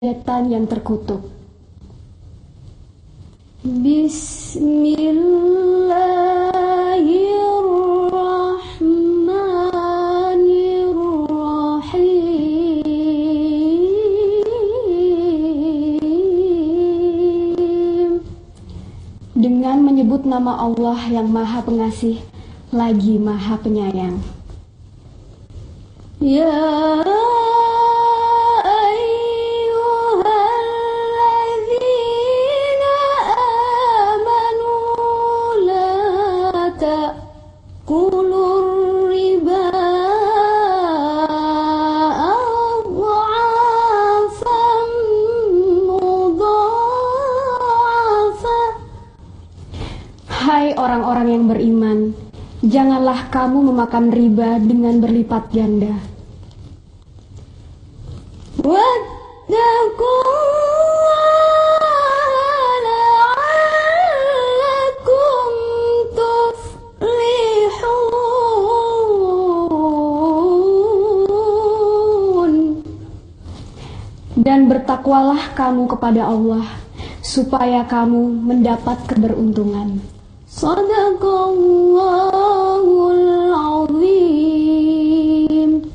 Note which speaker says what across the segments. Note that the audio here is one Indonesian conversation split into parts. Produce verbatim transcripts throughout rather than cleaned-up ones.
Speaker 1: setan yang terkutuk. Bismillahirrahmanirrahim. Dengan menyebut nama Allah yang Maha Pengasih lagi Maha Penyayang. Ya ayyuhalladzina amanu la ta'kulur riba adhafan mudha'afa. Hai orang-orang yang beriman, janganlah kamu memakan riba dengan berlipat ganda. Wattaqullaha la'allakum tuflihun. Dan bertakwalah kamu kepada Allah, supaya kamu mendapat keberuntungan. Shadaqallahul azim.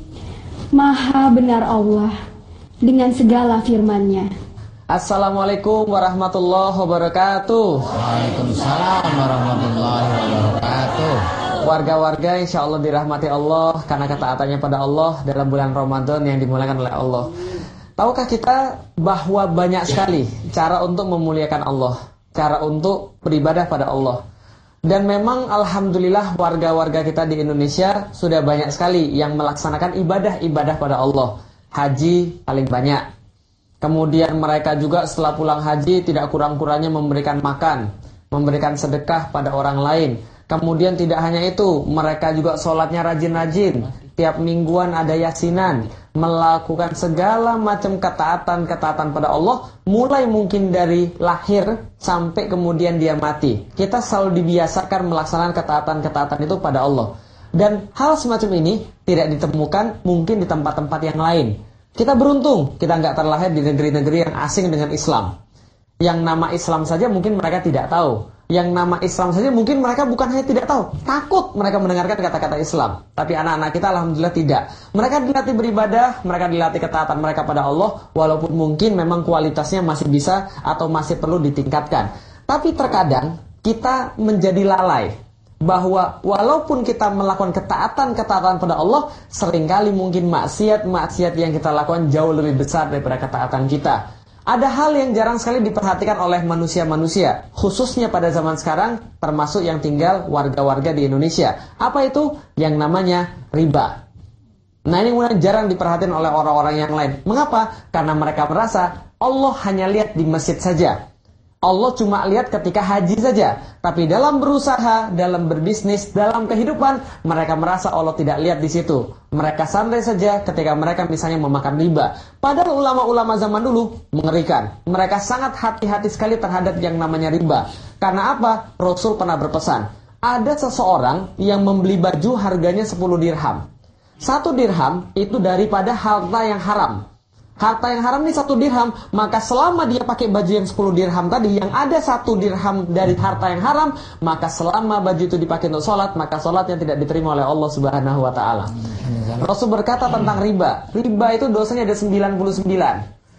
Speaker 1: Maha benar Allah dengan segala firman-Nya.
Speaker 2: Assalamualaikum warahmatullahi wabarakatuh.
Speaker 3: Waalaikumsalam warahmatullahi wabarakatuh.
Speaker 2: Warga-warga insya Allah dirahmati Allah karena ketaatannya pada Allah dalam bulan Ramadan yang dimulakan oleh Allah. Tahukah kita bahwa banyak sekali cara untuk memuliakan Allah, cara untuk beribadah pada Allah. Dan memang alhamdulillah warga-warga kita di Indonesia sudah banyak sekali yang melaksanakan ibadah-ibadah pada Allah. Haji paling banyak. Kemudian mereka juga setelah pulang haji tidak kurang-kurangnya memberikan makan, memberikan sedekah pada orang lain. Kemudian tidak hanya itu, mereka juga sholatnya rajin-rajin. Tiap mingguan ada yasinan, melakukan segala macam ketaatan-ketaatan pada Allah, mulai mungkin dari lahir sampai kemudian dia mati. Kita selalu dibiasakan melaksanakan ketaatan-ketaatan itu pada Allah. Dan hal semacam ini tidak ditemukan mungkin di tempat-tempat yang lain. Kita beruntung, kita nggak terlahir di negeri-negeri yang asing dengan Islam. Yang nama Islam saja mungkin mereka tidak tahu. Yang nama Islam saja mungkin mereka bukan hanya tidak tahu, takut mereka mendengarkan kata-kata Islam. Tapi anak-anak kita alhamdulillah tidak. Mereka dilatih beribadah, mereka dilatih ketaatan mereka pada Allah, walaupun mungkin memang kualitasnya masih bisa atau masih perlu ditingkatkan. Tapi terkadang kita menjadi lalai bahwa walaupun kita melakukan ketaatan-ketaatan pada Allah, seringkali mungkin maksiat-maksiat yang kita lakukan jauh lebih besar daripada ketaatan kita. Ada hal yang jarang sekali diperhatikan oleh manusia-manusia, khususnya pada zaman sekarang, termasuk yang tinggal warga-warga di Indonesia. Apa itu? Yang namanya riba. Nah, ini kemudian jarang diperhatikan oleh orang-orang yang lain. Mengapa? Karena mereka merasa Allah hanya lihat di masjid saja. Allah cuma lihat ketika haji saja. Tapi dalam berusaha, dalam berbisnis, dalam kehidupan, mereka merasa Allah tidak lihat di situ. Mereka santai saja ketika mereka misalnya memakan riba. Padahal ulama-ulama zaman dulu mengerikan. Mereka sangat hati-hati sekali terhadap yang namanya riba. Karena apa? Rasul pernah berpesan. Ada seseorang yang membeli baju harganya sepuluh dirham. Satu dirham itu daripada harta yang haram. Harta yang haram ini satu dirham, maka selama dia pakai baju yang sepuluh dirham tadi, yang ada satu dirham dari harta yang haram, maka selama baju itu dipakai untuk sholat, maka sholat yang tidak diterima oleh Allah Subhanahu Wa Taala. Rasul berkata tentang riba, riba itu dosanya ada sembilan puluh sembilan.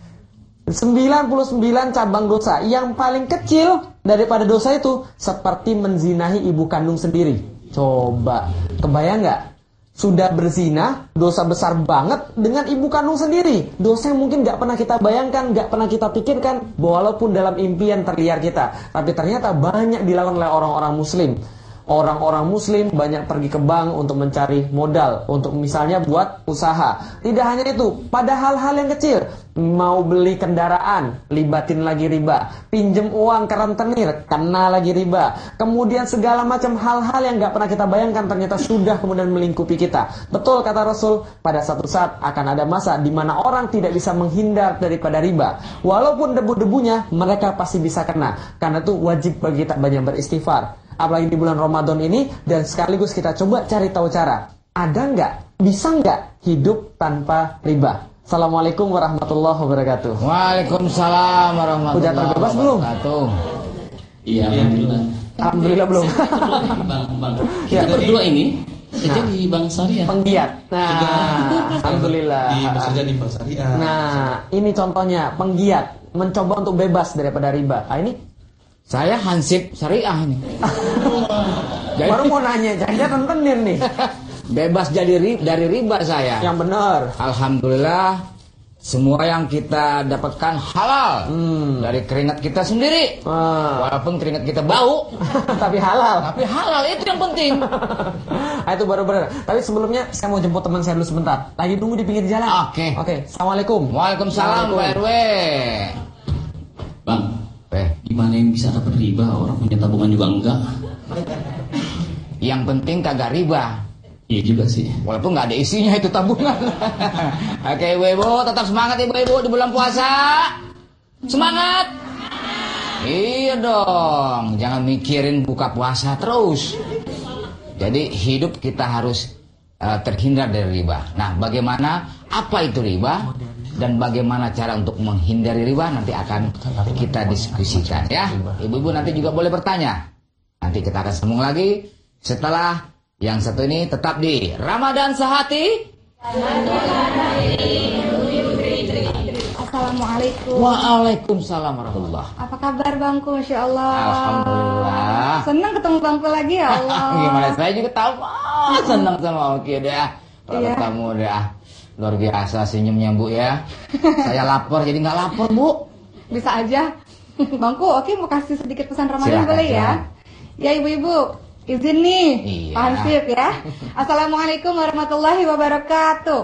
Speaker 2: sembilan puluh sembilan cabang dosa. Yang paling kecil daripada dosa itu seperti menzinahi ibu kandung sendiri. Coba, kebayang nggak? Sudah berzina, dosa besar banget dengan ibu kandung sendiri. Dosa yang mungkin gak pernah kita bayangkan, gak pernah kita pikirkan, walaupun dalam impian terliar kita. Tapi ternyata banyak dilakukan oleh orang-orang muslim. Orang-orang muslim banyak pergi ke bank untuk mencari modal, untuk misalnya buat usaha. Tidak hanya itu, pada hal-hal yang kecil. Mau beli kendaraan, libatin lagi riba. Pinjem uang ke rentenir, kena lagi riba. Kemudian segala macam hal-hal yang gak pernah kita bayangkan ternyata sudah kemudian melingkupi kita. Betul kata Rasul, pada satu saat akan ada masa di mana orang tidak bisa menghindar daripada riba. Walaupun debu-debunya, mereka pasti bisa kena. Karena itu wajib bagi kita banyak beristighfar. Apalagi di bulan Ramadan ini, dan sekaligus kita coba cari tahu cara. Ada nggak, bisa nggak hidup tanpa riba? Assalamualaikum warahmatullahi wabarakatuh.
Speaker 3: Waalaikumsalam warahmatullahi
Speaker 2: Udah terbebas belum?
Speaker 3: wabarakatuh.
Speaker 4: Iya, alhamdulillah.
Speaker 2: Alhamdulillah belum.
Speaker 4: Bang, bang.
Speaker 2: Ya.
Speaker 4: Kita berdua ini kerja
Speaker 2: Nah.
Speaker 4: di Bank Syariah.
Speaker 2: Penggiat. Nah, alhamdulillah.
Speaker 5: Di bekerja di Bank Syariah.
Speaker 2: Nah, ini contohnya penggiat mencoba untuk bebas daripada riba. Ah, ini
Speaker 3: Saya Hansip Syariah ini. Jadi,
Speaker 2: baru mau nanya, jangan tentenin nih.
Speaker 3: bebas jadi ri- dari riba saya.
Speaker 2: Yang benar.
Speaker 3: Alhamdulillah, semua yang kita dapatkan halal
Speaker 2: Hmm.
Speaker 3: dari keringat kita sendiri.
Speaker 2: Ah.
Speaker 3: Walaupun keringat kita bau,
Speaker 2: Tapi halal.
Speaker 3: tapi halal itu yang penting.
Speaker 2: Ah, itu baru benar. Tapi sebelumnya saya mau jemput teman saya dulu sebentar. Lagi tunggu di pinggir jalan.
Speaker 3: Oke.
Speaker 2: Oke. Assalamualaikum.
Speaker 3: Waalaikumsalam Pak R W.
Speaker 4: Bang,
Speaker 3: Eh,
Speaker 4: gimana yang bisa dapat riba? Orang punya tabungan juga enggak.
Speaker 3: yang penting kagak riba.
Speaker 4: Iya juga sih.
Speaker 3: Walaupun nggak ada isinya itu tabungan. Oke ibu-ibu, tetap semangat ibu-ibu di bulan puasa. Semangat. Iya dong, jangan mikirin buka puasa terus. Jadi hidup kita harus uh, terhindar dari riba. Nah, bagaimana apa itu riba dan bagaimana cara untuk menghindari riba nanti akan kita diskusikan ya. Ibu-ibu nanti juga boleh bertanya. Nanti kita akan sambung lagi setelah yang satu ini tetap di Ramadan Sehati.
Speaker 6: Assalamualaikum.
Speaker 3: Waalaikumsalam warahmatullahi.
Speaker 6: Apa kabar Bangku? Masya Allah.
Speaker 3: Alhamdulillah.
Speaker 6: Senang ketemu Bangku lagi ya Allah.
Speaker 3: Gimana saya juga tahu. Ah, senang sama Oki dah. Kalau
Speaker 6: Iya.
Speaker 3: ketemu dah. Luar biasa senyumnya Bu ya. Saya lapar jadi nggak lapar Bu.
Speaker 6: Bisa aja. Bangku, oke mau kasih sedikit pesan Ramadan
Speaker 3: Silakan,
Speaker 6: boleh ya?
Speaker 3: silakan.
Speaker 6: Ya ibu-ibu, izin nih.
Speaker 3: Iya.
Speaker 6: Pak Hansip ya. Assalamualaikum warahmatullahi wabarakatuh.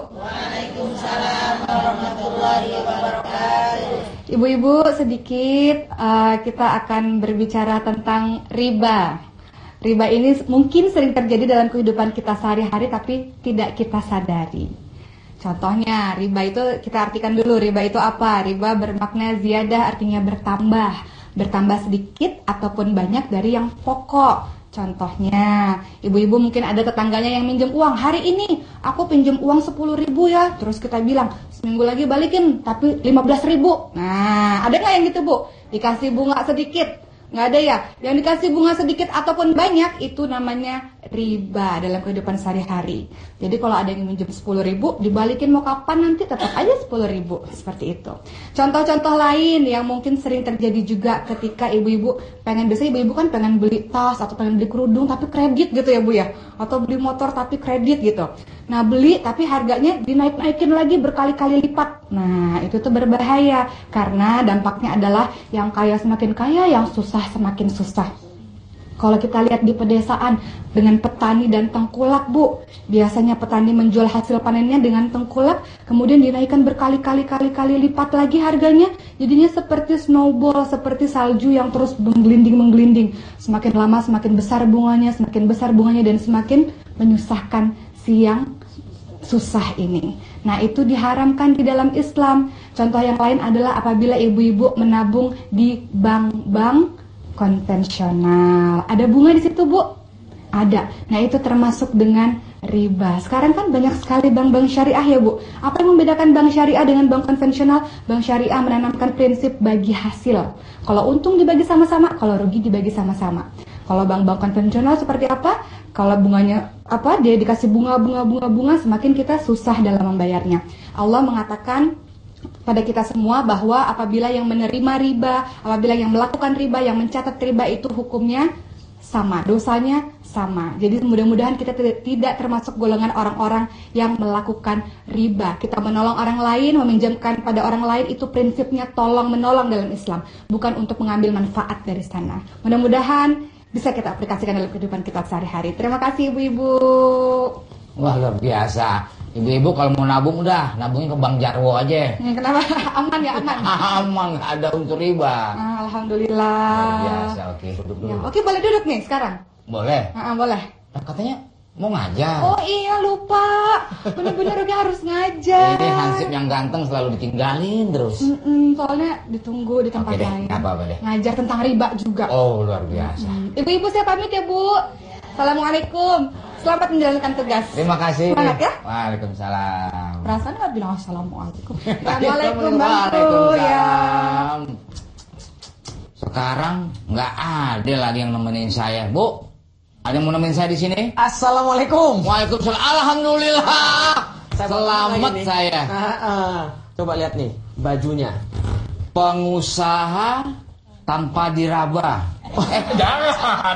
Speaker 6: Ibu-ibu, sedikit uh, kita akan berbicara tentang riba. Riba ini mungkin sering terjadi dalam kehidupan kita sehari-hari tapi tidak kita sadari. Contohnya, riba itu kita artikan dulu, riba itu apa? Riba bermakna ziyadah, artinya bertambah. Bertambah sedikit ataupun banyak dari yang pokok. Contohnya, ibu-ibu mungkin ada tetangganya yang minjem uang. Hari ini aku pinjam uang sepuluh ribu ya. Terus kita bilang, seminggu lagi balikin, tapi lima belas ribu. Nah, ada nggak yang gitu Bu? Dikasih bunga sedikit. Nggak ada ya? Yang dikasih bunga sedikit ataupun banyak, itu namanya riba dalam kehidupan sehari-hari. Jadi kalau ada yang minjem sepuluh ribu, dibalikin mau kapan nanti tetap aja sepuluh ribu. Seperti itu. Contoh-contoh lain yang mungkin sering terjadi juga ketika ibu-ibu pengen, biasanya ibu-ibu kan pengen beli tas atau pengen beli kerudung tapi kredit gitu ya Bu ya. Atau beli motor tapi kredit gitu. Nah beli tapi harganya dinaik-naikin lagi berkali-kali lipat. Nah itu tuh berbahaya. Karena dampaknya adalah yang kaya semakin kaya, yang susah semakin susah. Kalau kita lihat di pedesaan dengan petani dan tengkulak Bu, biasanya petani menjual hasil panennya dengan tengkulak, kemudian dinaikkan berkali-kali kali-kali lipat lagi harganya, jadinya seperti snowball, seperti salju yang terus menggelinding-menggelinding. Semakin lama semakin besar bunganya, semakin besar bunganya, dan semakin menyusahkan si yang susah ini. Nah itu diharamkan di dalam Islam. Contoh yang lain adalah apabila ibu-ibu menabung di bank-bank konvensional. Ada bunga di situ Bu? Ada. Nah itu termasuk dengan riba. Sekarang kan banyak sekali bank-bank syariah ya Bu. Apa yang membedakan bank syariah dengan bank konvensional? Bank syariah menanamkan prinsip bagi hasil. Kalau untung dibagi sama-sama, kalau rugi dibagi sama-sama. Kalau bank-bank konvensional seperti apa? Kalau bunganya apa? Dia dikasih bunga-bunga-bunga-bunga, semakin kita susah dalam membayarnya. Allah mengatakan pada kita semua bahwa apabila yang menerima riba, apabila yang melakukan riba, yang mencatat riba itu hukumnya sama, dosanya sama. Jadi mudah-mudahan kita tidak termasuk golongan orang-orang yang melakukan riba. Kita menolong orang lain, meminjamkan pada orang lain, itu prinsipnya tolong menolong dalam Islam, bukan untuk mengambil manfaat dari sana. Mudah-mudahan bisa kita aplikasikan dalam kehidupan kita sehari-hari. Terima kasih ibu-ibu.
Speaker 3: Wah luar biasa. Ibu-ibu kalau mau nabung udah nabungnya ke Bank Jarwo aja.
Speaker 6: Hmm, kenapa? Aman ya, aman.
Speaker 3: Aman, nggak ada unsur riba.
Speaker 6: Ah, Alhamdulillah.
Speaker 3: Luar biasa. Oke, duduk dulu.
Speaker 6: Ya, oke boleh duduk nih sekarang.
Speaker 3: Boleh.
Speaker 6: Ah, ah, boleh.
Speaker 3: Nah, katanya mau ngajar.
Speaker 6: Oh iya lupa. Bener-bener Rogi harus ngajar.
Speaker 3: Ini Hansip yang ganteng selalu ditinggalin terus.
Speaker 6: Mm-mm, soalnya ditunggu di tempat
Speaker 3: Oke deh,
Speaker 6: lain.
Speaker 3: nggak apa-apa deh.
Speaker 6: Ngajar tentang riba juga.
Speaker 3: Oh luar biasa.
Speaker 6: Mm. Ibu-ibu saya pamit ya Bu. Assalamualaikum. Selamat menjalankan tugas.
Speaker 3: Terima kasih.
Speaker 6: Semangat ya.
Speaker 3: Waalaikumsalam.
Speaker 6: Perasaan nggak bilang assalamualaikum. Assalamualaikum Bangku
Speaker 3: Waalaikumsalam.
Speaker 6: ya.
Speaker 3: Sekarang nggak ada lagi yang nemenin saya, Bu. Ada yang mau nemenin saya di sini?
Speaker 2: Assalamualaikum.
Speaker 3: Waalaikumsalam. Alhamdulillah. Selamat
Speaker 2: Lagi nih.
Speaker 3: saya.
Speaker 2: Ah, ah. Coba lihat nih bajunya.
Speaker 3: Pengusaha tanpa diraba.
Speaker 5: Eh, jangan.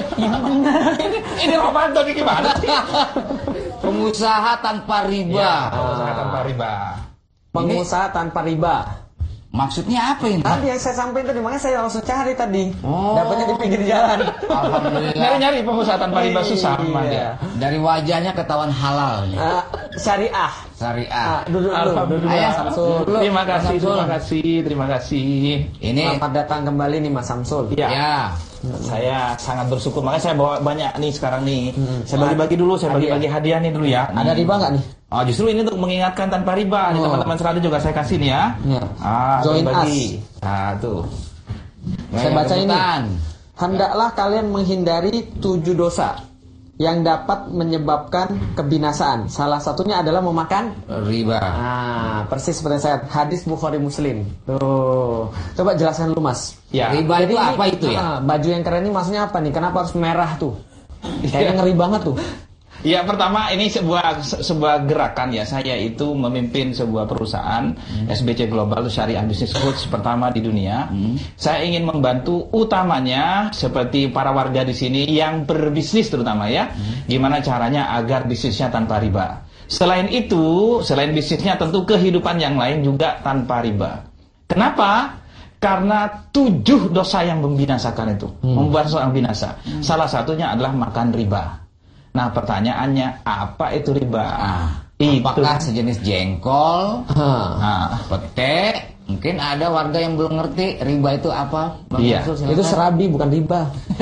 Speaker 5: ini ini Ramadan ini gimana sih?
Speaker 3: Pengusaha tanpa riba.
Speaker 5: Ya, pengusaha tanpa riba.
Speaker 2: Pengusaha tanpa riba.
Speaker 3: Maksudnya apa ini?
Speaker 2: Tadi yang saya sampaikan tadi, makanya saya langsung cari tadi.
Speaker 3: Oh.
Speaker 2: Dapatnya di pinggir jalan.
Speaker 3: Alhamdulillah.
Speaker 5: Nyari-nyari pengusaha tanpa riba susah memang dia.
Speaker 3: Dari wajahnya ketahuan halal.
Speaker 2: Ah, syariah.
Speaker 3: Syariah.
Speaker 2: Ah, duduk dulu.
Speaker 5: Alhamdulillah.
Speaker 2: Duduk, Mas Samsul.
Speaker 3: Dulu,
Speaker 5: Terima
Speaker 3: Mas
Speaker 5: kasih,
Speaker 3: Samsul.
Speaker 5: terima kasih, terima kasih.
Speaker 3: Ini
Speaker 2: Selamat datang kembali nih Mas Samsul.
Speaker 5: Ya,
Speaker 3: ya.
Speaker 5: saya sangat bersyukur. Makanya saya bawa banyak nih sekarang nih. Saya bagi-bagi dulu, saya bagi-bagi hadiah nih dulu ya.
Speaker 2: Ada riba nggak nih?
Speaker 5: Oh, justru ini untuk mengingatkan tanpa riba. Nih
Speaker 2: Oh.
Speaker 5: teman-teman serada juga saya kasih nih ya.
Speaker 2: Ya.
Speaker 5: Ah,
Speaker 2: Join
Speaker 5: bagi. Nah, tuh.
Speaker 2: Saya baca ini.
Speaker 3: Rebutan.
Speaker 2: Hendaklah kalian menghindari tujuh dosa yang dapat menyebabkan kebinasaan. Salah satunya adalah memakan.
Speaker 3: Riba.
Speaker 2: Ah, persis seperti saya. Hadis Bukhari Muslim. Tuh. Coba jelaskan lu Mas.
Speaker 5: Ya.
Speaker 3: Riba itu
Speaker 2: Jadi ini,
Speaker 3: apa itu ya?
Speaker 2: ah, baju yang keren ini maksudnya apa nih? Kenapa harus merah tuh? Kayaknya ngeri banget tuh.
Speaker 5: Ya, pertama ini sebuah se- sebuah gerakan ya. Saya itu memimpin sebuah perusahaan S B C Global Syariah Business Coach pertama di dunia. Saya ingin membantu utamanya seperti para warga di sini yang berbisnis terutama ya. Gimana caranya agar bisnisnya tanpa riba. Selain itu, selain bisnisnya tentu kehidupan yang lain juga tanpa riba. Kenapa? Karena tujuh dosa yang membinasakan itu, membuat seorang binasa. Salah satunya adalah makan riba. Nah, pertanyaannya, apa itu riba?
Speaker 3: Ah,
Speaker 5: Itu.
Speaker 3: apakah sejenis jengkol,
Speaker 2: Ah.
Speaker 5: Nah,
Speaker 3: pete? Mungkin ada warga yang belum ngerti riba itu apa. Bang
Speaker 5: Iya.
Speaker 3: Samsul, silakan.
Speaker 2: Itu serabi bukan riba.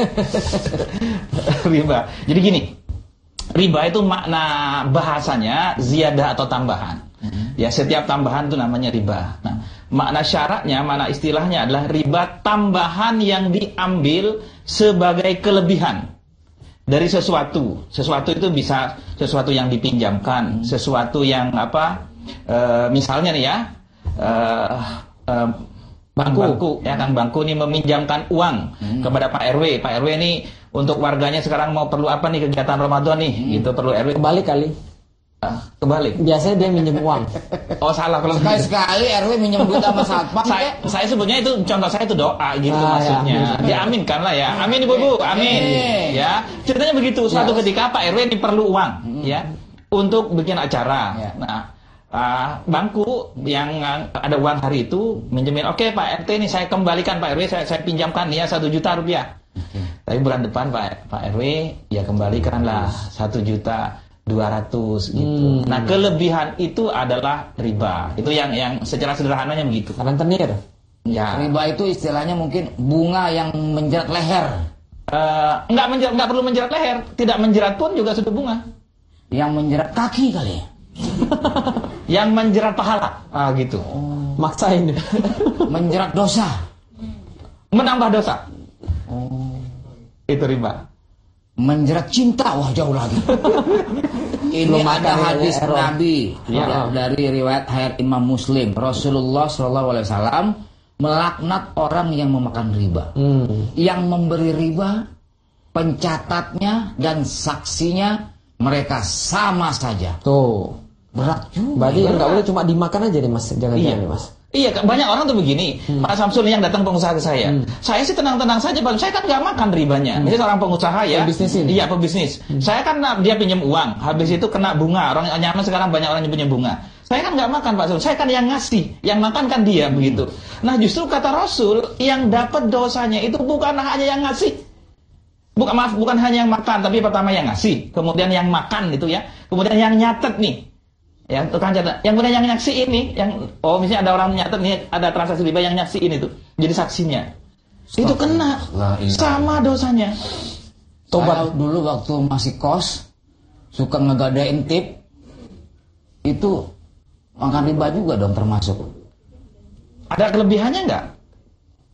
Speaker 5: riba. Jadi gini, riba itu makna bahasanya ziyadah atau tambahan. Ya, setiap tambahan itu namanya riba. Nah, makna syaratnya, makna istilahnya adalah riba tambahan yang diambil sebagai kelebihan dari sesuatu. Sesuatu itu bisa sesuatu yang dipinjamkan, sesuatu yang apa? E, misalnya nih ya, e, e, Bangku. Bangku, ya kan Bangku nih meminjamkan uang hmm. kepada Pak R W. Pak R W nih untuk warganya sekarang mau perlu apa nih kegiatan Ramadan nih, hmm. gitu perlu R W.
Speaker 2: Kebalik kali.
Speaker 5: Ah, kebalik.
Speaker 2: Biasanya dia minjem uang.
Speaker 5: Oh, salah kalau
Speaker 3: Sekali-sekali R W minjem duit sama satpam.
Speaker 5: saya, saya sebutnya itu contoh saya itu doa gitu
Speaker 2: Ah,
Speaker 5: maksudnya.
Speaker 2: ya, amin.
Speaker 5: Diaminkan lah ya. Amin Ibu Bu, amin.
Speaker 3: Amin.
Speaker 5: Ya, ceritanya begitu. Suatu
Speaker 2: Ya.
Speaker 5: ketika Pak R W ini perlu uang, ya, untuk bikin acara.
Speaker 3: Ya.
Speaker 5: Nah, ah, Bangku yang ah, ada uang hari itu minjemin, oke Pak R T ini saya kembalikan Pak R W, saya, saya pinjamkan ya satu juta rupiah. Tapi bulan depan Pak Pak R W ya kembalikanlah satu juta dua ratus gitu.
Speaker 2: Hmm.
Speaker 5: Nah, kelebihan itu adalah riba. Itu yang yang secara sederhananya begitu.
Speaker 2: Rentenir.
Speaker 5: Ya.
Speaker 3: Riba itu istilahnya mungkin bunga yang menjerat leher.
Speaker 5: Eh, nggak menjerat, nggak perlu menjerat leher, tidak menjerat pun juga sudah bunga.
Speaker 3: Yang menjerat kaki kali ya?
Speaker 5: Yang menjerat pahala, ah gitu.
Speaker 2: Maksain.
Speaker 3: Menjerat dosa.
Speaker 5: Menambah dosa. Itu riba.
Speaker 3: Menjerat cinta, wah jauh lagi. Ini
Speaker 2: Belum
Speaker 3: ada
Speaker 2: makan
Speaker 3: hadis
Speaker 2: ya, Ero.
Speaker 3: Nabi
Speaker 5: Ya.
Speaker 3: ya, dari riwayat Hayat Imam Muslim. Rasulullah shallallahu alaihi wasallam melaknat orang yang memakan riba,
Speaker 2: Hmm.
Speaker 3: yang memberi riba, pencatatnya dan saksinya mereka sama saja.
Speaker 2: Tuh.
Speaker 3: Berat juga.
Speaker 2: Berarti
Speaker 3: ya.
Speaker 2: yang nggak boleh cuma dimakan aja nih Mas. Jangan-jangan
Speaker 5: Iya,
Speaker 2: nih Mas.
Speaker 5: Iya, banyak orang tuh begini. Pak Samsul yang datang pengusaha ke saya. Saya sih tenang-tenang saja, Pak. Saya kan nggak makan ribanya. Misalnya seorang pengusaha ya.
Speaker 2: Pebisnis ini?
Speaker 5: Iya, pebisnis. Saya kan nah, dia pinjam uang, habis itu kena bunga. Orang nyaman sekarang banyak orang yang punya bunga. Saya kan nggak makan, Pak Samsul. Saya kan yang ngasih, yang makan kan dia begitu. Nah, justru kata Rasul, yang dapat dosanya itu bukan hanya yang ngasih. Bukan maaf, bukan hanya yang makan, tapi pertama yang ngasih, kemudian yang makan itu ya, kemudian yang nyatet nih. Ya, tukang catat. Yang kemudian yang nyaksiin nih, yang oh misalnya ada orang nyatet nih, ada transaksi riba yang nyaksiin itu, jadi saksinya. Itu kena sama dosanya.
Speaker 3: Saya dulu waktu masih kos suka ngegadain tip, itu makan riba juga dong termasuk.
Speaker 5: Ada kelebihannya nggak?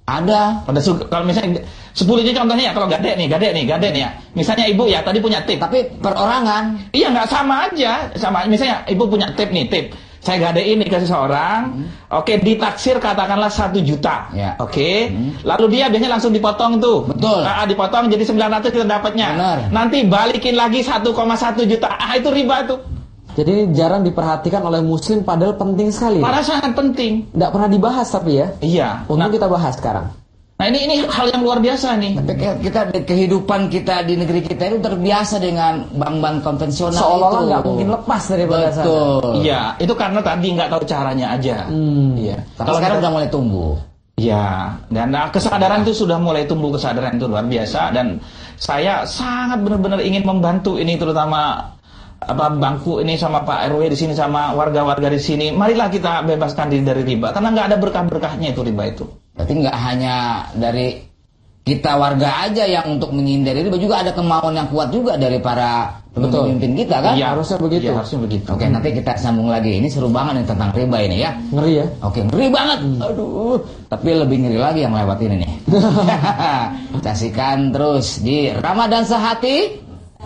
Speaker 3: Ada.
Speaker 5: Pada su- kalau misalnya sepuluh nya contohnya ya, kalau gade nih, gade nih, gade nih ya. Misalnya ibu ya tadi punya tip.
Speaker 3: Tapi perorangan.
Speaker 5: Iya nggak sama aja, sama misalnya ibu punya tip nih, tip. Saya gadein nih ke seseorang, hmm. oke ditaksir katakanlah satu juta,
Speaker 3: ya.
Speaker 5: oke,
Speaker 3: hmm.
Speaker 5: lalu dia biasanya langsung dipotong tuh,
Speaker 3: betul,
Speaker 5: nah, dipotong jadi sembilan ratus kita dapatnya,
Speaker 3: benar.
Speaker 5: Nanti balikin lagi satu koma satu juta, ah itu riba tuh.
Speaker 2: Jadi jarang diperhatikan oleh muslim padahal penting sekali.
Speaker 5: Padahal sangat penting.
Speaker 2: Nggak pernah dibahas tapi ya.
Speaker 5: Iya.
Speaker 2: Untuk
Speaker 5: nah,
Speaker 2: kita bahas sekarang.
Speaker 5: Nah ini ini hal yang luar biasa nih.
Speaker 3: Tapi kita kehidupan kita di negeri kita itu terbiasa dengan bank-bank konvensional.
Speaker 2: Seolah-olah nggak mungkin lepas dari sana.
Speaker 3: Betul.
Speaker 5: Iya, itu karena tadi nggak tahu caranya aja.
Speaker 2: Hmm.
Speaker 5: Iya.
Speaker 3: Kalau sekarang udah mulai tumbuh.
Speaker 5: Iya. Dan nah, kesadaran itu sudah mulai tumbuh, kesadaran itu luar biasa. Dan saya sangat benar-benar ingin membantu ini, terutama apa bangku ini sama Pak R W di sini sama warga-warga di sini. Marilah kita bebaskan diri dari riba, karena nggak ada berkah-berkahnya itu riba itu.
Speaker 3: Berarti nggak hanya dari kita warga aja yang untuk menghindari riba, juga ada kemauan yang kuat juga dari para pemimpin kita kan?
Speaker 5: Iya,
Speaker 2: harusnya begitu.
Speaker 5: Iya, harusnya begitu.
Speaker 3: Oke, nanti kita sambung lagi. Ini seru banget nih tentang riba ini ya.
Speaker 2: Ngeri ya?
Speaker 3: Oke, ngeri banget. Aduh, tapi lebih ngeri lagi yang lewat ini nih. Saksikan terus di Ramadan Sehati.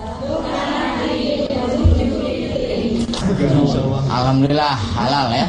Speaker 3: Alhamdulillah halal ya.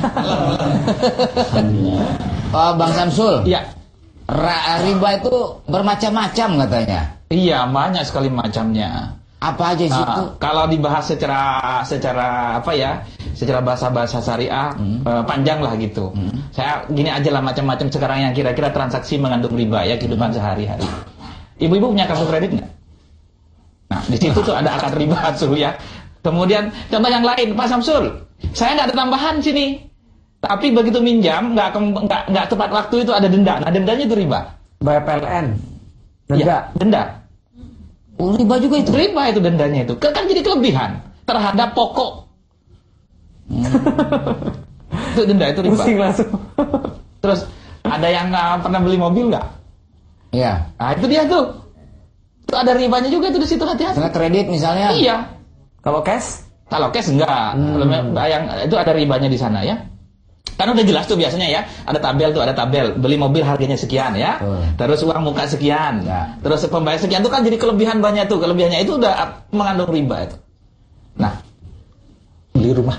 Speaker 3: Oh, Bang Samsul.
Speaker 5: Iya.
Speaker 3: Ra- riba itu bermacam-macam katanya.
Speaker 5: Iya, banyak sekali macamnya.
Speaker 3: Apa aja sih itu?
Speaker 5: Uh, kalau dibahas secara secara apa ya? Secara bahasa-bahasa syariah hmm. uh, panjang lah gitu. Hmm. Saya gini aja lah macam-macam sekarang yang kira-kira transaksi mengandung riba ya kehidupan hmm. sehari-hari. Ibu-ibu punya kartu kredit nggak? Nah, di situ tuh ada akad riba tuh ya. Kemudian contoh yang lain, Pak Samsul, saya nggak ada tambahan sini, tapi begitu minjam nggak nggak nggak tepat waktu itu ada denda. Nah dendanya itu riba.
Speaker 2: Bayar P L N. Denda.
Speaker 5: Ya, denda.
Speaker 3: Oh, riba juga itu.
Speaker 5: Riba itu dendanya itu. Kan jadi kelebihan terhadap pokok. Hmm. Itu denda itu riba.
Speaker 2: Pusing langsung.
Speaker 5: Terus ada yang uh, pernah beli mobil nggak?
Speaker 3: Iya.
Speaker 5: Nah itu dia tuh. Itu ada ribanya juga itu di situ, hati-hati.
Speaker 3: Karena kredit misalnya.
Speaker 5: Iya.
Speaker 2: Kalau cash?
Speaker 5: Kalau cash enggak. Hmm. Kalau yang itu ada ribanya di sana ya. Kan udah jelas tuh biasanya ya. Ada tabel tuh, ada tabel. Beli mobil harganya sekian ya. Hmm. Terus uang muka sekian. Ya. Terus pembayar sekian tuh kan jadi kelebihan banyak tuh. Kelebihannya itu udah mengandung riba itu. Nah, beli rumah.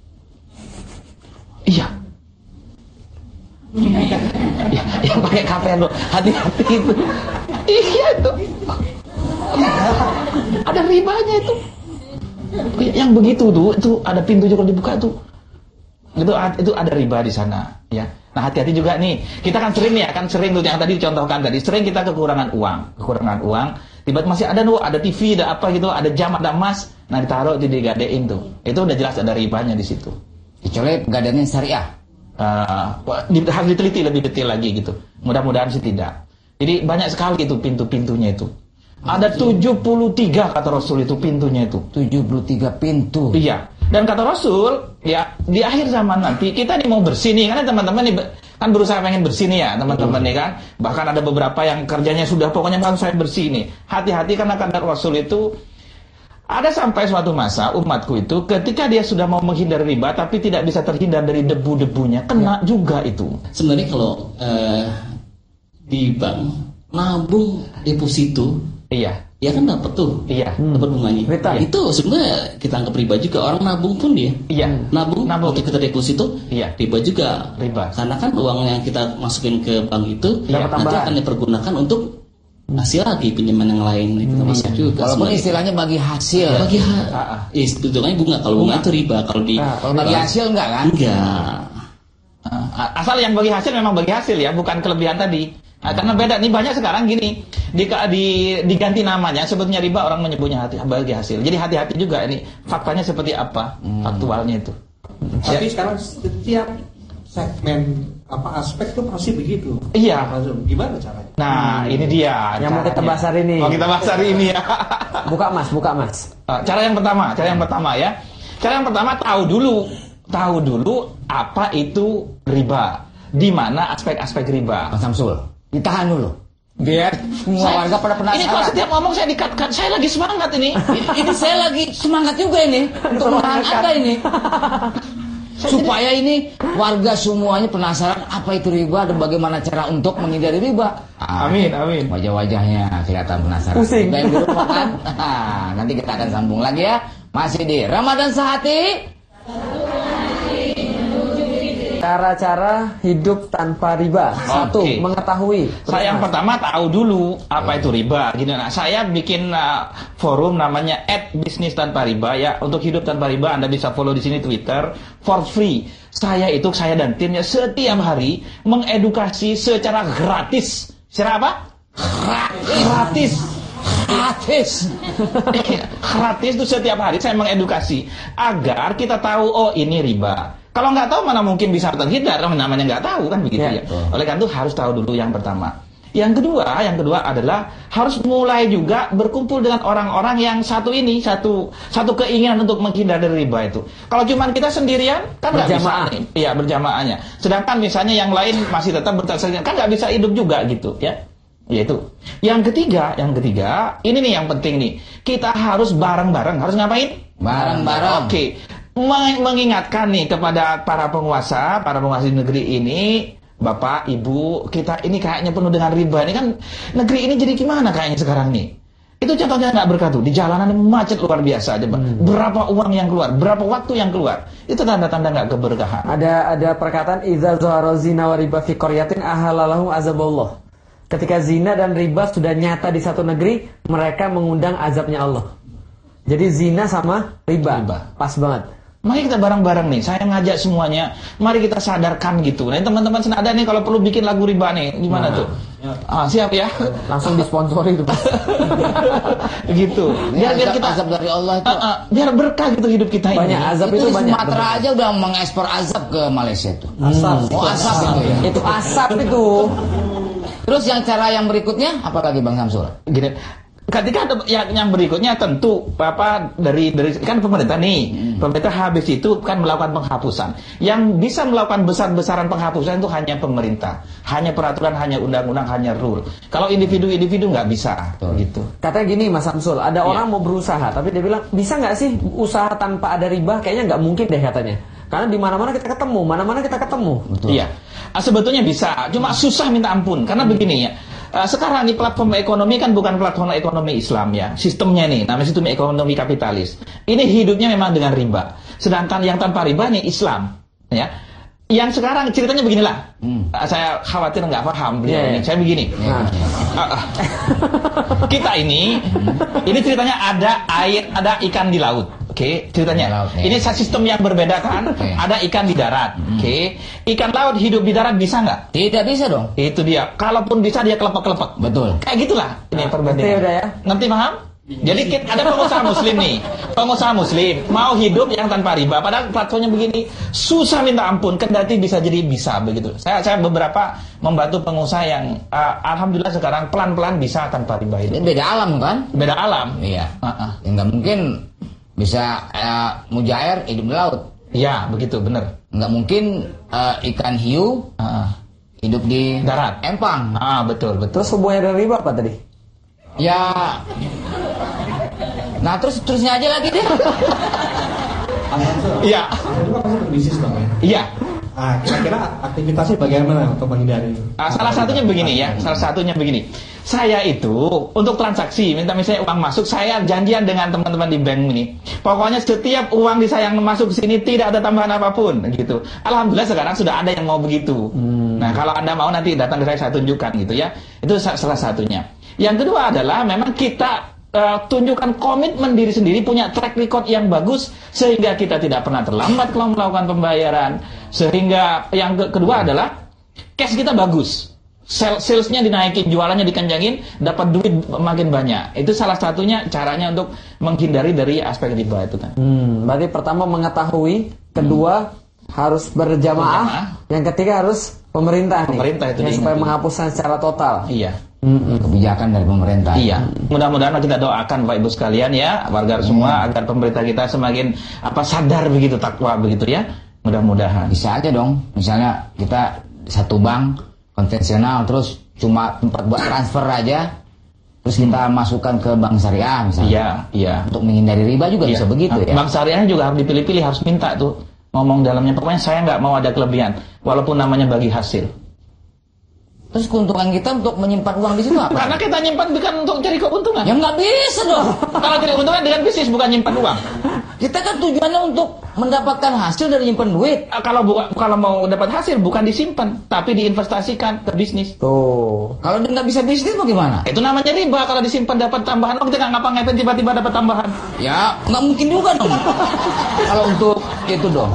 Speaker 5: Iya. Ya, yang pakai K P R lo, hati-hati itu. Iya itu. Ada ribanya itu. Yang begitu tuh, itu ada pintu juga dibuka tuh. Itu itu ada riba di sana, ya. Nah, hati-hati juga nih. Kita kan sering nih ya, kan sering tuh yang tadi dicontohkan tadi, sering kita kekurangan uang, kekurangan uang. Tiba-tiba masih ada tuh, ada T V, ada apa gitu, ada jam, ada emas. Nah, ditaruh di digadein tuh. Itu udah jelas ada ribanya di situ.
Speaker 3: Kecuali pegadaian syariah.
Speaker 5: Uh, harus diteliti lebih detail lagi gitu. Mudah-mudahan sih tidak. Jadi banyak sekali itu pintu-pintunya itu. Ada tujuh puluh tiga kata Rasul itu pintunya itu.
Speaker 3: tujuh puluh tiga pintu.
Speaker 5: Iya. Dan kata Rasul, ya di akhir zaman nanti kita nih mau bersih nih, karena teman-teman nih kan berusaha pengen bersih nih ya teman-teman nih kan. Bahkan ada beberapa yang kerjanya sudah pokoknya harus saya bersih nih. Hati-hati karena kata Rasul itu ada sampai suatu masa umatku itu ketika dia sudah mau menghindari riba tapi tidak bisa terhindar dari debu-debunya, kena ya. Juga itu.
Speaker 4: Sebenarnya kalau uh, di bank nabung deposito,
Speaker 5: iya,
Speaker 4: ya kan dapat tuh,
Speaker 5: iya,
Speaker 4: dapat bunganya.
Speaker 2: Rita.
Speaker 4: Itu sebenarnya kita anggap riba juga. Orang nabung pun dia,
Speaker 5: iya,
Speaker 4: nabung,
Speaker 5: nabung.
Speaker 4: waktu kita deposito,
Speaker 5: iya,
Speaker 4: riba juga.
Speaker 5: Riba.
Speaker 4: Karena kan uang yang kita masukin ke bank itu
Speaker 2: iya,
Speaker 4: nanti akan dipergunakan untuk hasil lagi pinjaman yang lain kita
Speaker 3: hmm.
Speaker 4: masuk juga.
Speaker 3: Walaupun istilahnya bagi hasil.
Speaker 4: Bagi hasil. Ah, ah. Hitungannya bunga. Kalau bunga itu riba. Kalau di
Speaker 3: nah, kalau bagi hasil enggak kan?
Speaker 4: Enggak.
Speaker 5: Asal yang bagi hasil memang bagi hasil ya, bukan kelebihan tadi. Nah, karena beda nih banyak sekarang gini di, di diganti namanya sebetulnya riba orang menyebutnya hati, bagi hasil. Jadi hati-hati juga ini faktanya seperti apa hmm. faktualnya itu.
Speaker 7: Tapi ya. Sekarang setiap segmen apa aspek tuh pasti begitu.
Speaker 5: Iya.
Speaker 7: Gimana caranya?
Speaker 5: Nah, hmm. ini dia.
Speaker 2: Yang mau kita bahas hari ini.
Speaker 5: Oh, kita bahas hari ini ya.
Speaker 2: Buka Mas, buka Mas.
Speaker 5: Cara yang pertama, cara yang pertama ya. Cara yang pertama tahu dulu, tahu dulu apa itu riba. Di mana aspek-aspek riba.
Speaker 3: Mas Samsul, ditahan dulu. Biar semua saya, warga pada penasaran.
Speaker 5: Ini kalau setiap ngomong saya dikat-kat, saya lagi semangat ini.
Speaker 3: Ini saya lagi semangat juga ini untuk menahan Anda ini. supaya ini warga semuanya penasaran apa itu riba dan bagaimana cara untuk menghindari riba. Ah,
Speaker 5: Amin, amin.
Speaker 3: Wajah-wajahnya kelihatan penasaran.
Speaker 2: Pusing.
Speaker 3: Juga yang di rumah kan. Ah, nanti kita akan sambung lagi ya. Masih di Ramadan Sehati.
Speaker 2: Cara-cara hidup tanpa riba. Satu,
Speaker 5: Oke.
Speaker 2: mengetahui.
Speaker 5: Saya yang pertama tahu dulu apa itu riba. Gini, nah, saya bikin uh, forum namanya at bisnis tanpa riba ya. Untuk hidup tanpa riba, Anda bisa follow di sini Twitter for free. Saya itu saya dan timnya setiap hari mengedukasi secara gratis. Secara apa? Gratis. Gratis. Gratis itu setiap hari saya mengedukasi agar kita tahu oh ini riba. Kalau nggak tahu mana mungkin bisa terhindar, namanya nggak tahu kan begitu ya.
Speaker 2: Ya.
Speaker 5: Oleh karena itu harus tahu dulu yang pertama. Yang kedua, yang kedua adalah harus mulai juga berkumpul dengan orang-orang yang satu ini, satu satu keinginan untuk menghindar dari riba itu. Kalau cuma kita sendirian kan nggak bisa,
Speaker 2: Berjamaah.
Speaker 5: nih. Iya berjamaahnya. Sedangkan misalnya yang lain masih tetap bertahan, kan nggak bisa hidup juga gitu ya. Yaitu. Yang ketiga, yang ketiga, ini nih yang penting nih. Kita harus bareng-bareng, harus ngapain?
Speaker 3: Bareng-bareng.
Speaker 5: Oke. Meng- mengingatkan nih kepada para penguasa, para penguasa di negeri ini, Bapak, Ibu, kita ini kayaknya penuh dengan riba. Ini kan negeri ini jadi gimana kayaknya sekarang nih? Itu contohnya nggak berkah tuh. Di jalanan macet luar biasa aja, Pak. Berapa uang yang keluar, berapa waktu yang keluar. Itu tanda-tanda nggak keberkahan.
Speaker 2: Ada ada perkataan idza zahara zina wa riba fi qaryatin ahalallahu azaballah. Ketika zina dan riba sudah nyata di satu negeri, mereka mengundang azabnya Allah. Jadi zina sama riba,
Speaker 5: Riba.
Speaker 2: pas banget.
Speaker 5: Mari kita bareng-bareng nih, saya ngajak semuanya, mari kita sadarkan gitu. Nah teman-teman senada nih kalau perlu bikin lagu riba nih, gimana
Speaker 2: Nah.
Speaker 5: tuh? Ah, siap ya?
Speaker 2: Langsung disponsori itu. Mas.
Speaker 5: Gitu. Biar biar
Speaker 3: Azab-
Speaker 5: kita
Speaker 3: azab dari Allah itu.
Speaker 5: Ah, ah, biar berkah gitu hidup kita ini.
Speaker 2: Banyak azab
Speaker 3: itu
Speaker 2: itu,
Speaker 3: di
Speaker 2: banyak.
Speaker 3: Sumatera aja udah mengekspor azab ke Malaysia tuh.
Speaker 2: Asap.
Speaker 3: Oh, asap itu ya.
Speaker 2: Itu asap itu.
Speaker 3: Terus yang cara yang berikutnya apa lagi Bang Samsul?
Speaker 5: Gini. Ketika ada yang, yang berikutnya tentu apa dari dari kan pemerintah nih,
Speaker 3: Hmm.
Speaker 5: pemerintah habis itu kan melakukan penghapusan. Yang bisa melakukan besar-besaran penghapusan itu hanya pemerintah, hanya peraturan, hanya undang-undang, hanya rule. Kalau individu-individu nggak bisa,
Speaker 3: Betul.
Speaker 5: gitu.
Speaker 2: Katanya gini Mas Samsul, ada
Speaker 5: Iya.
Speaker 2: orang mau berusaha, tapi dia bilang bisa nggak sih usaha tanpa ada riba? Kayaknya nggak mungkin deh katanya. Karena di mana-mana kita ketemu, mana-mana kita ketemu.
Speaker 3: Betul.
Speaker 5: Iya, Ah, sebetulnya bisa, cuma susah minta ampun. Karena begini ya, ah, sekarang ini platform ekonomi kan bukan platform ekonomi Islam ya, sistemnya nih, namanya sistem ekonomi kapitalis. Ini hidupnya memang dengan riba. Sedangkan yang tanpa riba nih Islam, ya. Yang sekarang ceritanya beginilah,
Speaker 3: Hmm.
Speaker 5: Ah, saya khawatir nggak paham beliau
Speaker 2: Iya,
Speaker 5: ini.
Speaker 2: iya.
Speaker 5: Saya begini,
Speaker 2: Nah,
Speaker 5: Ah, ah. kita ini, ini ceritanya ada air, ada ikan di laut. Oke, ceritanya.
Speaker 3: Di laut, ya.
Speaker 5: Ini sistem yang berbeda kan.
Speaker 3: Oke.
Speaker 5: Ada ikan di darat. Oke, ikan laut hidup di darat bisa nggak?
Speaker 3: Tidak bisa dong.
Speaker 5: Itu dia. Kalaupun bisa dia kelepek-kelepek.
Speaker 3: Betul.
Speaker 5: Kayak gitulah ini
Speaker 2: ngerti
Speaker 5: perbandingan.
Speaker 2: udah ya?
Speaker 5: Ngerti paham? Jadi kita- ada pengusaha muslim nih, pengusaha muslim mau hidup yang tanpa riba, padahal platformnya begini susah minta ampun, kendati bisa jadi bisa begitu. Saya saya beberapa membantu pengusaha yang uh, alhamdulillah sekarang pelan-pelan bisa tanpa riba
Speaker 3: Ini
Speaker 5: itu.
Speaker 3: beda alam kan?
Speaker 5: Beda alam.
Speaker 3: Iya.
Speaker 5: Ah, ah.
Speaker 3: Ya, nggak mungkin bisa eh, mujair hidup di laut.
Speaker 5: Ya begitu benar.
Speaker 3: Nggak mungkin eh, ikan hiu
Speaker 5: Ah, ah.
Speaker 3: hidup di
Speaker 5: Darat.
Speaker 3: empang.
Speaker 5: Ah betul betul.
Speaker 2: terus hubungannya dengan riba apa tadi?
Speaker 3: Ya. Nah terus terusnya aja lagi deh.
Speaker 5: Iya.
Speaker 7: Itu kan masuk ke bisnis dong ya.
Speaker 5: Iya.
Speaker 7: Ah, kira-kira aktivitasnya bagaimana untuk menghindari?
Speaker 5: Ah, salah satunya begini ya, salah satunya begini. Saya itu untuk transaksi, minta misalnya uang masuk, saya janjian dengan teman-teman di bank ini. Pokoknya setiap uang di saya yang masuk ke sini tidak ada tambahan apapun, gitu. Alhamdulillah sekarang sudah ada yang mau begitu. Nah, kalau Anda mau nanti datang ke saya, saya tunjukkan gitu ya. Itu sa- salah satunya. Yang kedua adalah memang kita eh, tunjukkan komitmen diri sendiri, punya track record yang bagus sehingga kita tidak pernah terlambat kalau melakukan pembayaran. Sehingga yang ke- kedua adalah cash kita bagus. Sel- salesnya dinaikin, jualannya dikenjangin, dapat duit makin banyak. Itu salah satunya caranya untuk menghindari dari aspek riba itu kan.
Speaker 2: Hmm, berarti pertama mengetahui, kedua harus berjamaah, yang ketiga harus pemerintah nih.
Speaker 5: Pemerintah itu
Speaker 2: yang
Speaker 5: diingat.
Speaker 2: supaya menghapuskan secara total.
Speaker 5: Iya.
Speaker 3: Kebijakan dari pemerintah.
Speaker 5: Iya. Mudah-mudahan kita doakan Bapak Ibu sekalian ya, warga semua agar pemerintah kita semakin apa sadar begitu, takwa begitu ya. Mudah-mudahan.
Speaker 3: Bisa aja dong. Misalnya kita satu bank konvensional terus cuma tempat buat transfer aja. Terus kita masukkan ke bank syariah misalnya.
Speaker 5: Iya, iya.
Speaker 3: Untuk menghindari riba juga
Speaker 5: Iya.
Speaker 3: bisa begitu
Speaker 5: Nah,
Speaker 3: ya.
Speaker 5: Bank syariahnya juga harus dipilih-pilih, harus minta tuh ngomong dalamnya, pokoknya saya nggak mau ada kelebihan, walaupun namanya bagi hasil.
Speaker 3: Terus keuntungan kita untuk menyimpan uang di situ apa?
Speaker 5: Karena kita nyimpan bukan untuk cari keuntungan.
Speaker 3: Ya nggak bisa dong.
Speaker 5: Kalau cari keuntungan dengan bisnis, bukan nyimpan uang.
Speaker 3: Kita kan tujuannya untuk mendapatkan hasil dari nyimpan duit.
Speaker 5: Eh, Kalau buka, kalau mau dapat hasil, bukan disimpan, tapi diinvestasikan ke bisnis.
Speaker 2: Tuh.
Speaker 3: Kalau dia nggak bisa bisnis bagaimana?
Speaker 5: Itu namanya riba. Kalau disimpan dapat tambahan, oh kita nggak ngapa-ngapain tiba-tiba dapat tambahan.
Speaker 3: Ya nggak mungkin juga dong. Kalau untuk itu dong.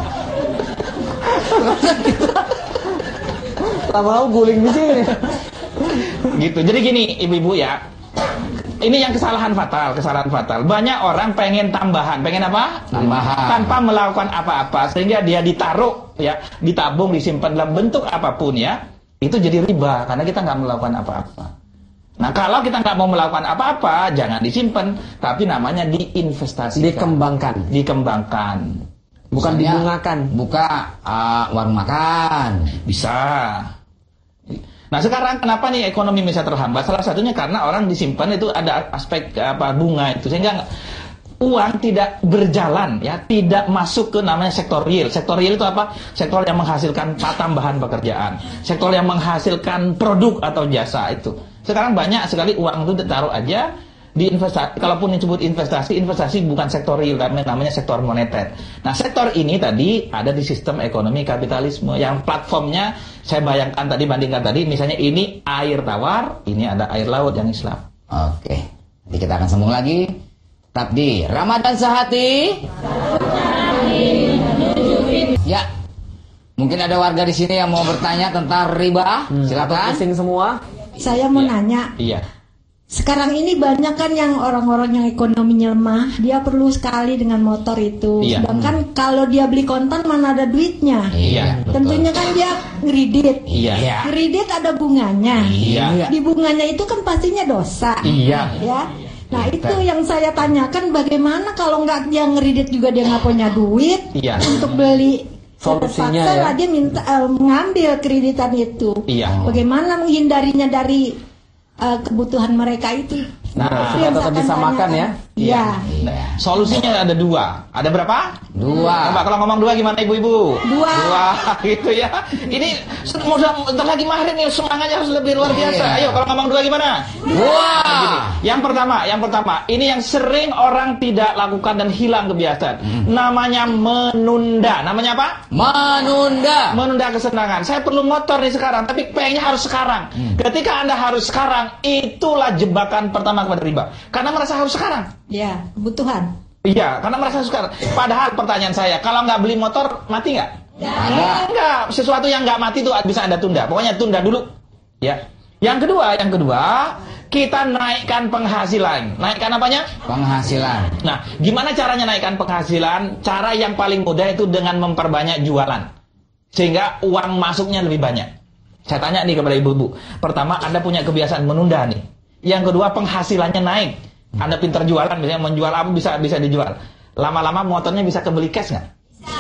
Speaker 2: Lama-lama guling di sini.
Speaker 5: Gitu. Jadi gini, ibu-ibu ya. Ini yang kesalahan fatal, kesalahan fatal. Banyak orang pengen tambahan, pengen apa?
Speaker 3: Tambahan.
Speaker 5: Tanpa melakukan apa-apa, sehingga dia ditaruh, ya, ditabung, disimpan dalam bentuk apapun ya. Itu jadi riba karena kita nggak melakukan apa-apa. Nah, kalau kita nggak mau melakukan apa-apa, jangan disimpan, tapi namanya diinvestasikan,
Speaker 2: Dikembangkan.
Speaker 5: dikembangkan.
Speaker 2: Bukan
Speaker 3: Misalnya,
Speaker 2: dibungakan.
Speaker 3: Buka uh, warung makan.
Speaker 5: Bisa. Nah sekarang kenapa nih ekonomi bisa terhambat? Salah satunya karena orang disimpan itu ada aspek apa bunga itu, sehingga uang tidak berjalan, ya, tidak masuk ke namanya sektor real. Sektor real itu apa? Sektor yang menghasilkan tambahan pekerjaan, sektor yang menghasilkan produk atau jasa itu. Sekarang banyak sekali uang itu ditaruh aja di investasi. Kalaupun disebut investasi, investasi bukan sektor real, tapi namanya sektor moneter. Nah, sektor ini tadi ada di sistem ekonomi kapitalisme yang platformnya saya bayangkan tadi, bandingkan tadi, misalnya ini air tawar, ini ada air laut yang Islam.
Speaker 3: Oke, nanti kita akan sambung lagi. Tetap di Ramadan Sehati. Ya, mungkin ada warga di sini yang mau bertanya tentang riba.
Speaker 2: Hmm.
Speaker 3: Silakan.
Speaker 2: Pusing semua.
Speaker 8: Saya mau
Speaker 5: Iya.
Speaker 8: nanya,
Speaker 5: Iya.
Speaker 8: sekarang ini banyak kan yang orang-orang yang ekonominya lemah, dia perlu sekali dengan motor itu.
Speaker 5: Iya.
Speaker 8: Sedangkan kalau dia beli kontan mana ada duitnya.
Speaker 5: Iya.
Speaker 3: betul.
Speaker 8: Tentunya kan dia ngeridit.
Speaker 5: Iya.
Speaker 3: Iya.
Speaker 8: Kredit ada bunganya.
Speaker 5: Iya.
Speaker 8: Di bunganya itu kan pastinya dosa.
Speaker 5: Iya.
Speaker 8: Ya. Nah itu yang saya tanyakan, bagaimana kalau nggak dia ngeridit juga dia nggak punya duit
Speaker 5: Iya.
Speaker 8: untuk beli.
Speaker 2: Solusinya
Speaker 8: Terpaksa
Speaker 2: ya.
Speaker 8: lah dia minta eh, mengambil kreditan itu.
Speaker 5: Iya.
Speaker 8: Bagaimana menghindarinya dari eh, kebutuhan mereka itu?
Speaker 2: Nah,
Speaker 8: Itu
Speaker 2: supaya
Speaker 8: yang
Speaker 2: tetap
Speaker 8: saya akan
Speaker 2: disamakan
Speaker 8: tanyakan.
Speaker 2: ya.
Speaker 8: Iya.
Speaker 5: Nah, solusinya ada dua. Ada berapa?
Speaker 3: Dua.
Speaker 5: Coba kalau ngomong dua gimana ibu-ibu?
Speaker 8: Dua.
Speaker 5: Dua, gitu ya. Ini mudah, bentar lagi maghrib nih, semangatnya harus lebih luar biasa.
Speaker 3: Iya.
Speaker 5: Ayo kalau ngomong dua gimana?
Speaker 3: Dua.
Speaker 5: Gini. Yang pertama, yang pertama, ini yang sering orang tidak lakukan dan hilang kebiasaan. Namanya menunda. Namanya apa?
Speaker 3: Menunda.
Speaker 5: Menunda kesenangan. Saya perlu motor nih sekarang, tapi pengennya harus sekarang. Ketika Anda harus sekarang, itulah jebakan pertama kepada riba. Karena merasa harus sekarang.
Speaker 8: Ya, kebutuhan.
Speaker 5: Iya, karena merasa sekarang. Padahal pertanyaan saya, kalau nggak beli motor, mati nggak?
Speaker 3: Ada.
Speaker 5: Enggak. Sesuatu yang nggak mati itu bisa Anda tunda. Pokoknya tunda dulu. Ya. Yang kedua, yang kedua, kita naikkan penghasilan. Naikkan apanya?
Speaker 3: Penghasilan.
Speaker 5: Nah, gimana caranya naikkan penghasilan? Cara yang paling mudah itu dengan memperbanyak jualan. Sehingga uang masuknya lebih banyak. Saya tanya nih kepada ibu-ibu. Pertama, Anda punya kebiasaan menunda nih. Yang kedua, penghasilannya naik. Anda pintar jualan, misalnya menjual apa bisa bisa dijual. Lama-lama motornya bisa kebeli cash nggak?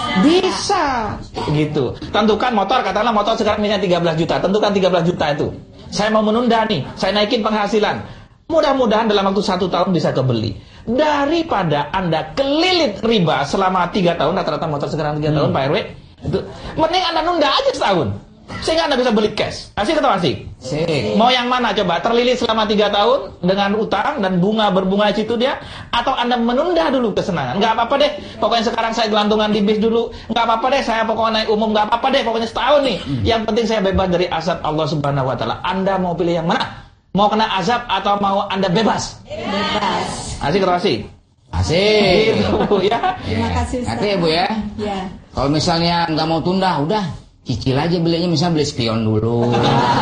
Speaker 5: Bisa. Gitu. Tentukan motor, katakanlah motor sekarang misalnya tiga belas juta. Tentukan tiga belas juta itu. Saya mau menunda nih, saya naikin penghasilan. Mudah-mudahan dalam waktu satu tahun bisa kebeli. Daripada Anda kelilit riba selama tiga tahun, rata-rata motor sekarang tiga tahun, Pak R W, itu mending Anda nunda aja setahun. Sehingga Anda bisa beli cash. Asik atau asik?
Speaker 3: Sik.
Speaker 5: Mau yang mana coba? Terlilit selama tiga tahun dengan utang dan bunga berbunga situ dia, atau Anda menunda dulu kesenangan? Nggak apa-apa deh, pokoknya sekarang saya gelantungan di bis dulu. Nggak apa-apa deh, saya pokoknya naik umum. Nggak apa-apa deh, pokoknya setahun nih. Yang penting saya bebas dari azab Allah Subhanahu Wa Taala. Anda mau pilih yang mana? Mau kena azab atau mau Anda bebas?
Speaker 8: Bebas.
Speaker 5: Asik atau asik?
Speaker 3: Asik.
Speaker 5: Gitu ya.
Speaker 8: Terima kasih, Ustaz.
Speaker 3: Ngerti ya, Bu ya?
Speaker 8: Ya.
Speaker 3: Kalau misalnya nggak mau tunda, udah cicil aja belinya, misalnya beli spion dulu.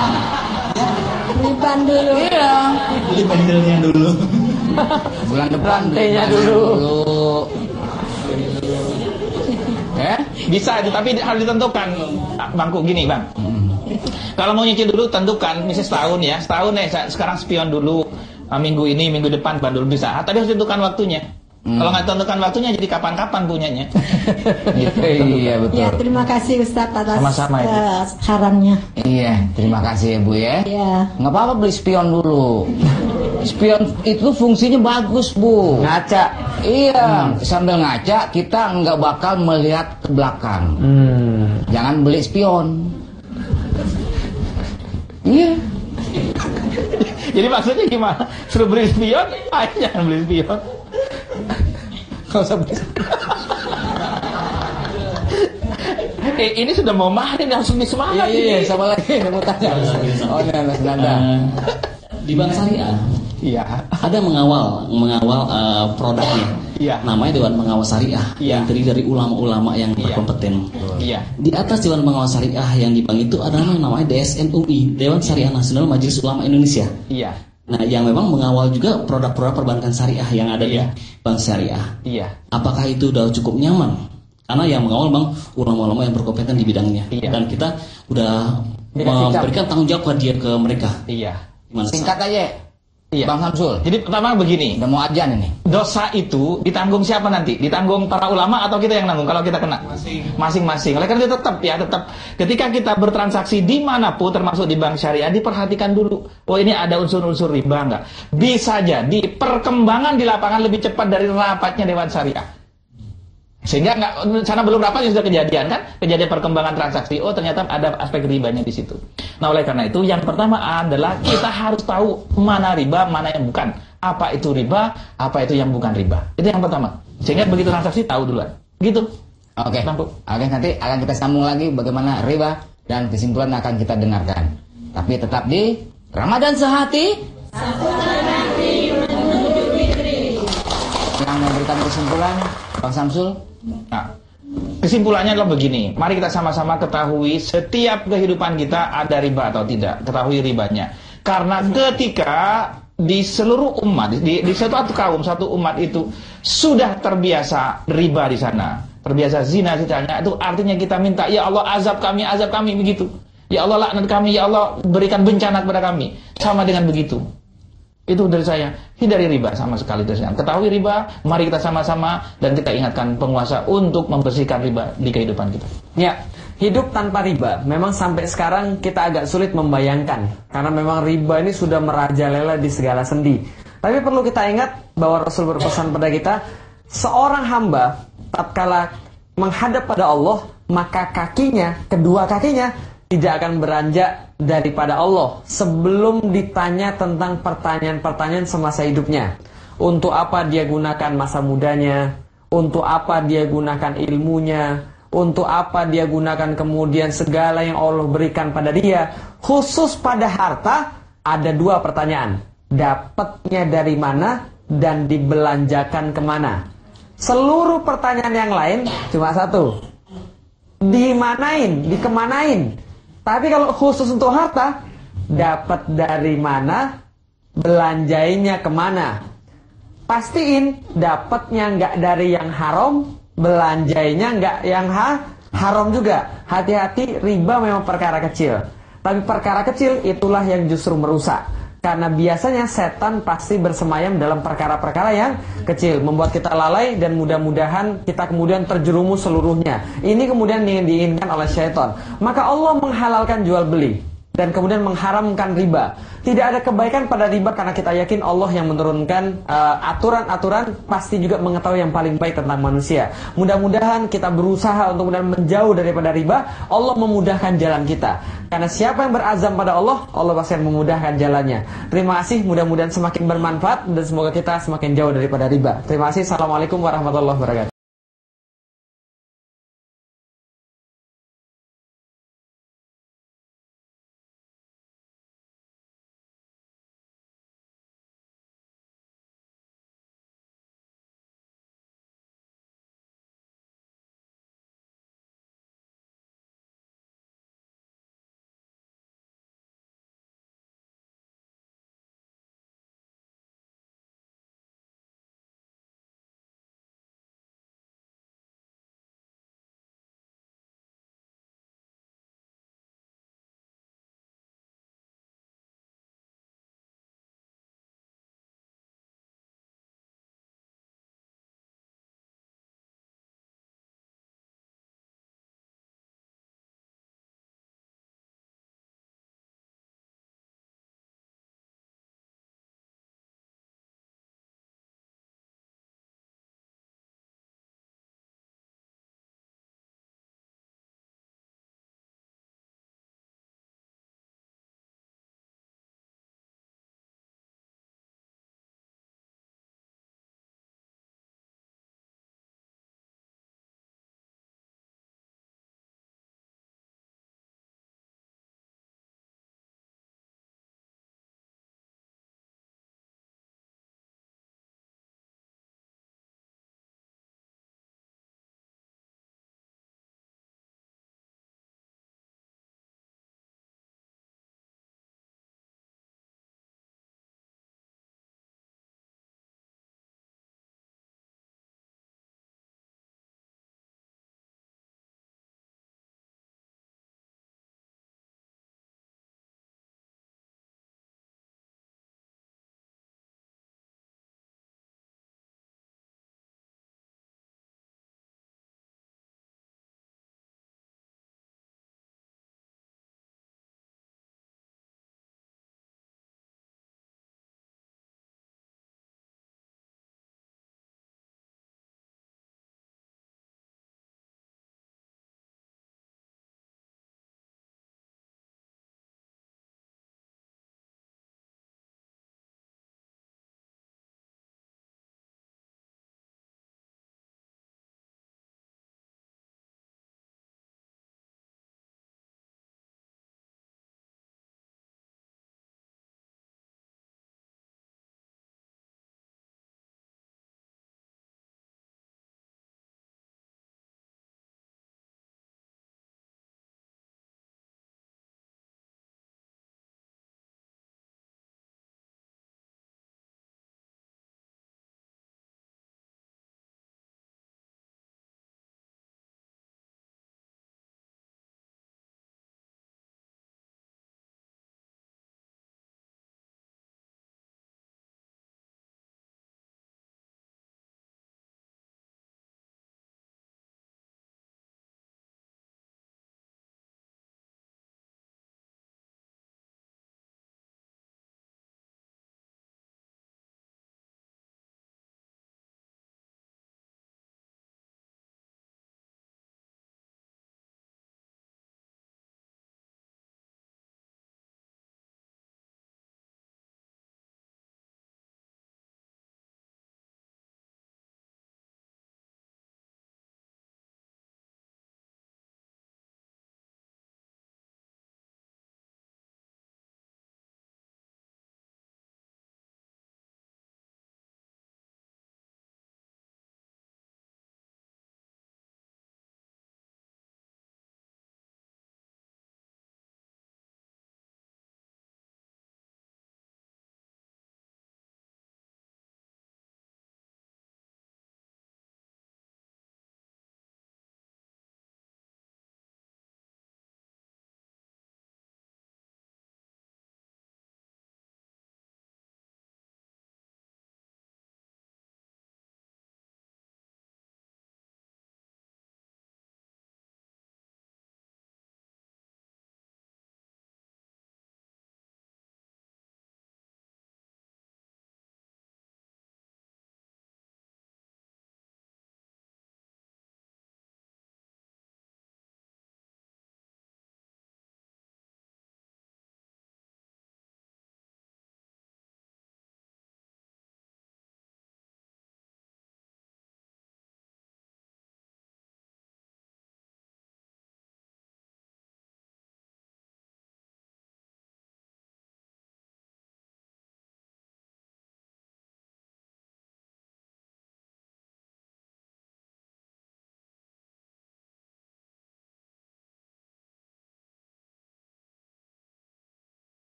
Speaker 8: Beli ban dulu.
Speaker 3: Iya.
Speaker 4: Beli pentilnya dulu.
Speaker 3: Bulan depan beli
Speaker 2: Rantainya
Speaker 3: ban
Speaker 2: dulu.
Speaker 3: Eh?
Speaker 5: Bisa, tapi harus ditentukan. Bangku gini, Bang. Kalau mau nyicil dulu, tentukan, misalnya setahun ya, setahun nih, sekarang spion dulu, minggu ini, minggu depan, ban dulu bisa. Tapi harus ditentukan waktunya. Hmm. Kalau nggak tentukan waktunya, jadi kapan-kapan punyanya.
Speaker 3: Gitu, iya betul.
Speaker 8: Ya, terima kasih Ustaz atas
Speaker 5: Sama-sama, Ibu.
Speaker 8: eh, sarannya.
Speaker 3: Iya, terima kasih ya Bu ya.
Speaker 8: Ya.
Speaker 3: Nggak apa-apa beli spion dulu. Spion itu fungsinya bagus Bu.
Speaker 2: Ngaca.
Speaker 3: Iya, hmm. sambil ngaca kita nggak bakal melihat ke belakang. Hmm. Jangan beli spion. Iya.
Speaker 5: Jadi maksudnya gimana? Suruh beli spion? Ayo jangan beli spion. Nggak usah beli. Eh, ini sudah mau marin langsung semangat.
Speaker 3: Iya, iya, sama lagi mau tanya. Oh, ini Mas Nanda.
Speaker 4: Uh, di Bank Syariah,
Speaker 5: iya,
Speaker 4: ada mengawal mengawal uh, produknya.
Speaker 5: Iya.
Speaker 4: Namanya Dewan Pengawas Syariah,
Speaker 5: iya,
Speaker 4: yang terdiri dari ulama-ulama yang
Speaker 5: iya,
Speaker 4: berkompeten.
Speaker 5: Iya.
Speaker 4: Di atas Dewan Pengawas Syariah yang di bank itu ada yang namanya D S N U I, Dewan Syariah Nasional Majelis Ulama Indonesia.
Speaker 5: Iya.
Speaker 4: Nah, yang memang mengawal juga produk-produk perbankan syariah yang ada
Speaker 5: iya,
Speaker 4: di Bank Syariah.
Speaker 5: Iya.
Speaker 4: Apakah itu sudah cukup nyaman? Karena yang mengawal bang ulama-ulama yang berkompeten di bidangnya.
Speaker 5: Iya.
Speaker 4: Dan kita udah memberikan tanggung jawab dia ke mereka.
Speaker 5: Iya.
Speaker 4: Gimana,
Speaker 3: singkat aja.
Speaker 5: Iya.
Speaker 3: Bang Samsul.
Speaker 5: Jadi pertama begini,
Speaker 3: udah mau ajan ini.
Speaker 5: Dosa itu ditanggung siapa nanti? Ditanggung para ulama atau kita yang nanggung kalau kita kena? Masing-masing. Oleh karena itu tetap ya, tetap ketika kita bertransaksi dimanapun termasuk di bank syariah diperhatikan dulu. Oh ini ada unsur-unsur riba enggak? Bisa jadi perkembangan di lapangan lebih cepat dari rapatnya Dewan Syariah. Sehingga nggak, sana belum rapat sudah kejadian kan, kejadian perkembangan transaksi. Oh ternyata ada aspek ribanya di situ. Nah oleh karena itu yang pertama adalah kita harus tahu mana riba, mana yang bukan. Apa itu riba, apa itu yang bukan riba. Itu yang pertama. Sehingga begitu transaksi tahu duluan. Gitu.
Speaker 3: Oke. Oke, nanti akan kita sambung lagi bagaimana riba dan kesimpulan akan kita dengarkan. Tapi tetap di Ramadan Sehati. Yang memberikan kesimpulan Bang Samsul.
Speaker 5: Nah, kesimpulannya adalah begini. Mari kita sama-sama ketahui setiap kehidupan kita ada riba atau tidak. Ketahui ribanya. Karena ketika di seluruh umat, di, di satu kaum, satu umat itu sudah terbiasa riba di sana, terbiasa zina misalnya, itu artinya kita minta, ya Allah azab kami, azab kami, begitu. Ya Allah laknat kami, ya Allah berikan bencana kepada kami. Sama dengan begitu. Itu dari saya, hindari riba sama sekali dari saya. Ketahui riba, mari kita sama-sama dan kita ingatkan penguasa untuk membersihkan riba di kehidupan kita.
Speaker 2: Ya, hidup tanpa riba memang sampai sekarang kita agak sulit membayangkan, karena memang riba ini sudah merajalela di segala sendi. Tapi perlu kita ingat bahwa Rasul berpesan pada kita, seorang hamba tatkala menghadap pada Allah, maka kakinya, kedua kakinya tidak akan beranjak daripada Allah sebelum ditanya tentang pertanyaan-pertanyaan semasa hidupnya. Untuk apa dia gunakan masa mudanya, untuk apa dia gunakan ilmunya, untuk apa dia gunakan kemudian segala yang Allah berikan pada dia. Khusus pada harta ada dua pertanyaan, dapatnya dari mana dan dibelanjakan kemana. Seluruh pertanyaan yang lain cuma satu, dimanain, dikemanain. Tapi kalau khusus untuk harta, dapat dari mana, belanjainya kemana. Pastiin dapatnya nggak dari yang haram, belanjainya nggak yang ha haram juga. Hati-hati, riba memang perkara kecil. Tapi perkara kecil itulah yang justru merusak. Karena biasanya setan pasti bersemayam dalam perkara-perkara yang kecil, membuat kita lalai dan mudah-mudahan kita kemudian terjerumus seluruhnya. Ini kemudian yang diinginkan oleh syaitan. Maka Allah menghalalkan jual beli dan kemudian mengharamkan riba. Tidak ada kebaikan pada riba karena kita yakin Allah yang menurunkan aturan-aturan uh, pasti juga mengetahui yang paling baik tentang manusia. Mudah-mudahan kita berusaha untuk kemudian menjauh daripada riba. Allah memudahkan jalan kita. Karena siapa yang berazam pada Allah, Allah pasti akan memudahkan jalannya. Terima kasih, mudah-mudahan semakin bermanfaat dan semoga kita semakin jauh daripada riba. Terima kasih. Assalamualaikum warahmatullahi wabarakatuh.